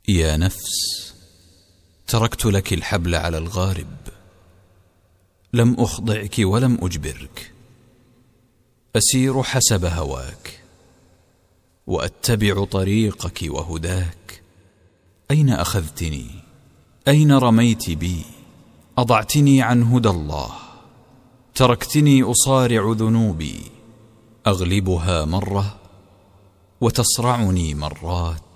يا نفس، تركت لك الحبل على الغارب، لم أخضعك ولم أجبرك، أسير حسب هواك وأتبع طريقك وهداك. أين أخذتني؟ أين رميت بي؟ أضعتني عن هدى الله، تركتني أصارع ذنوبي، أغلبها مرة وتصرعني مرات.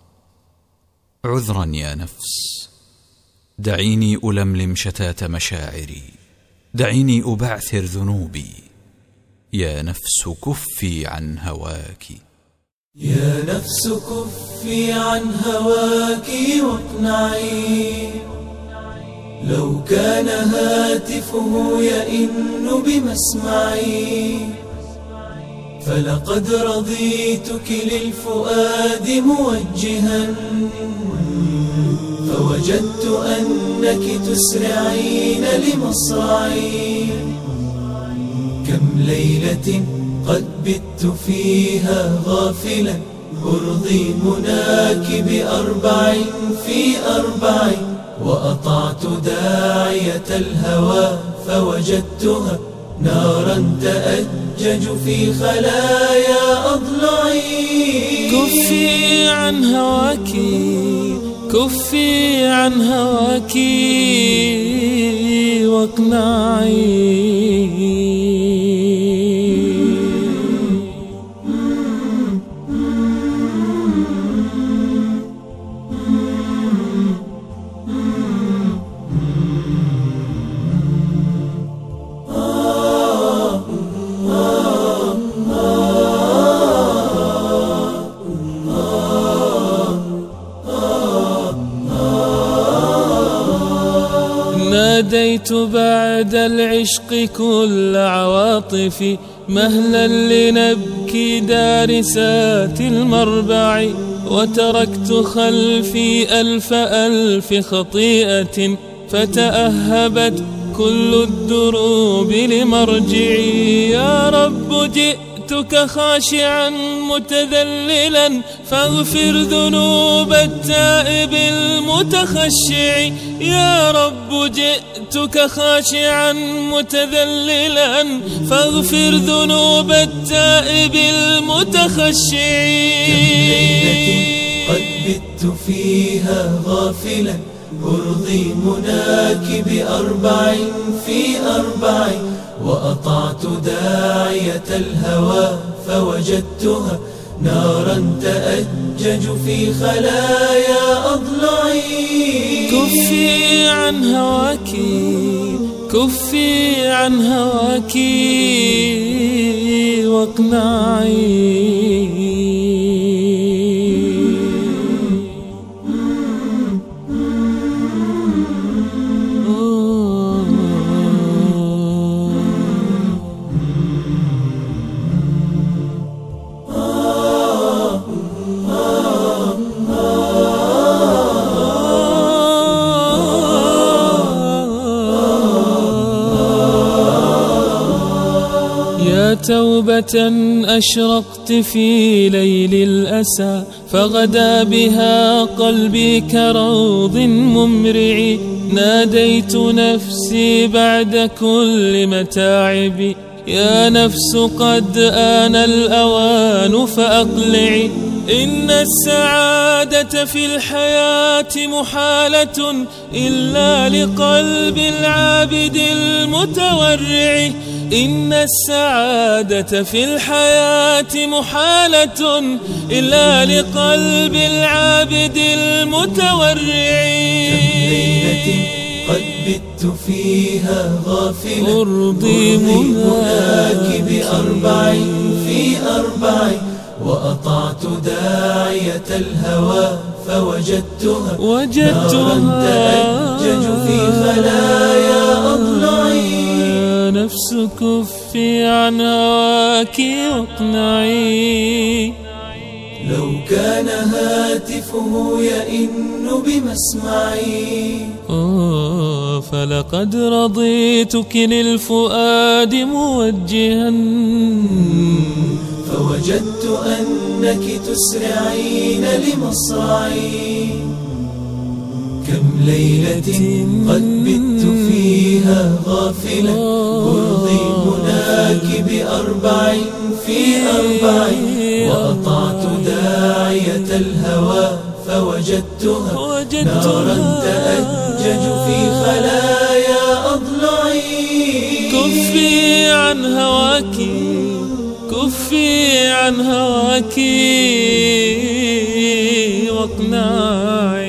عذرا يا نفس، دعيني ألملم شتات مشاعري، دعيني أبعثر ذنوبي. يا نفس كفي عن هواك، يا نفس كفي عن هواك واقنعي، لو كان هاتفه يئن بمسمعي، فلقد رضيتك للفؤاد موجها، فوجدت أنك تسرعين لمصرعي. كم ليلة قد بت فيها غافلا، أرضي مناك بأربع في أربع، وأطعت داعية الهوى فوجدتها نارا تأجج في خلايا أضلعي. كفي عن هواك، كفي عن هواك واقنعي. ناديت بعد العشق كل عواطفي، مهلا لنبكي دارسات المربع، وتركت خلفي ألف ألف خطيئة، فتأهبت كل الدروب لمرجعي. يا رب جئتك خاشعا متذللا، فاغفر ذنوب التائب المتخشع. يا رب جئتك خاشعا متذللا، فاغفر ذنوب التائب المتخشع. كم ليلة قد بت فيها غافلا، أرضي مناك بأربع في أربع، وأطعت داعية الهوى فوجدتها نارا تأجج في خلايا أضلعي. كفي عن هواك، كفي عن هواك واقنعي. توبة أشرقت في ليل الأسى، فغدا بها قلبي كروض ممرع. ناديت نفسي بعد كل متاعبي، يا نفس قد آن الأوان فأقلعي. إن السعادة في الحياة محالة إلا لقلب العابد المتورع. إن السعادة في الحياة محالة إلا لقلب العابد المتورع. كم ليلة قد بت فيها غافلا، أرضي مناك بأربع في أربع، وأطعت داعية الهوى فوجدتها نارا تأجج في خلايا أضلعي. يا نفس كفي عن هواك واقنعي، لو كان هاتفه يئن بمسمعي. فلقد رضيتك للفؤاد موجها، فوجدت أنك تسرعين لمصرعي. كم ليلة قد بت فيها غافلا أرضي مناك بأربع في أربع، وأطعت داعية الهوى فوجدتها نارا تأجج في خلايا أضلعي. كفي عن هواك، كفي عن هواك واقنعي